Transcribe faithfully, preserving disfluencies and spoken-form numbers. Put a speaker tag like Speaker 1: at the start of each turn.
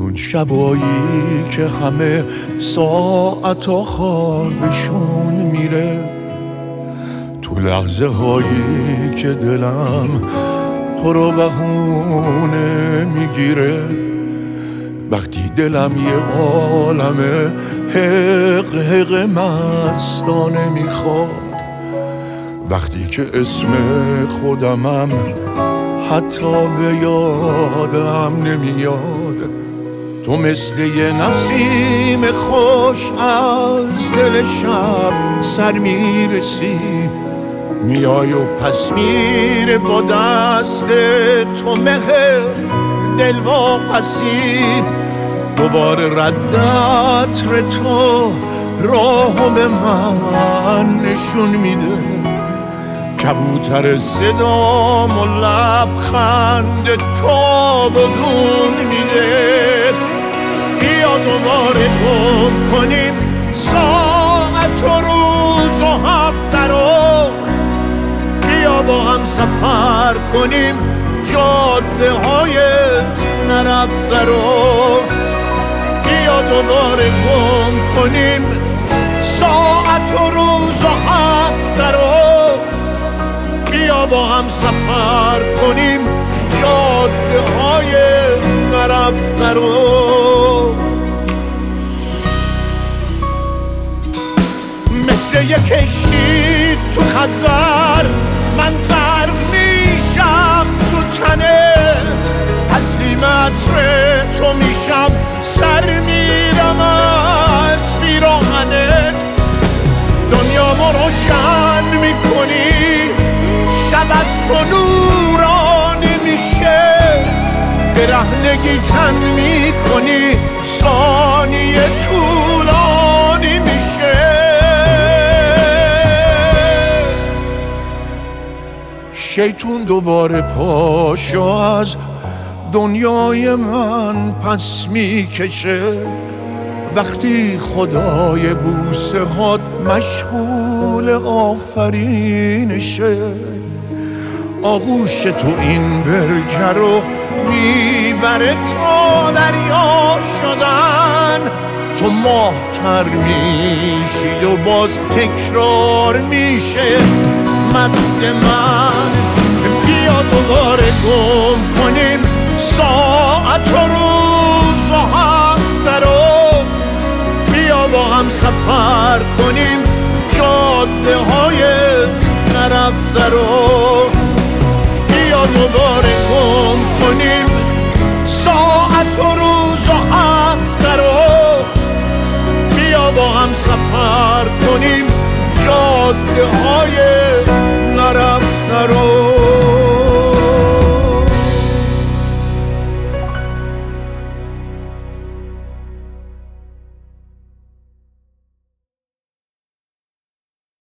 Speaker 1: اون شبایی که همه ساعتا خوابشون میره، تو لحظه هایی که دلم تو رو بهونه میگیره، وقتی دلم یه عالمه حق حق مستانه میخواد، وقتی که اسم خودمم حتی به یادم نمیاد. تو مثل یه نسیم خوش از دل شب سر میرسی، میای و پس میره با دست تو مهر دل واپسی. دوباره رد عطر تو راهو به من نشون میده، کبوتر صدام و لبخند تو بدون میده. بیا دوباره گم کنیم ساعت و روز و هفته رو، بیا با هم سفر کنیم جاده های نرفته رو، بیا دوباره گم کنیم ساعت و روز و هفته رو، بیا با هم سفر کنیم جاده های نرفته رو. مثل یک کشتی تو خزر من غرق میشم تو تنه، تسلیم عطر تو میشم سر میرم از پیراهنت. دنیا ما روشن میکنی شب از تو نورانی میشه، برهنگی تن میکنی ثانیه طولانی میشه. شیطون دوباره پاشو از دنیای من پس میکشه، وقتی خدای بوسه هات مشغول آفرینشه. آغوش تو این برکه رو میبره تا دریا شدن، تو ماه‌تر میشی و باز تکرار میشه مد من. بیا دوباره گم کنیم ساعت و روز و هفته رو، بیا با هم سفر کنیم جاده های نرفته رو، بیا دوباره گم کنیم ساعت و روز و هفته رو، بیا با هم سفر کنیم جاده های نرفته رو.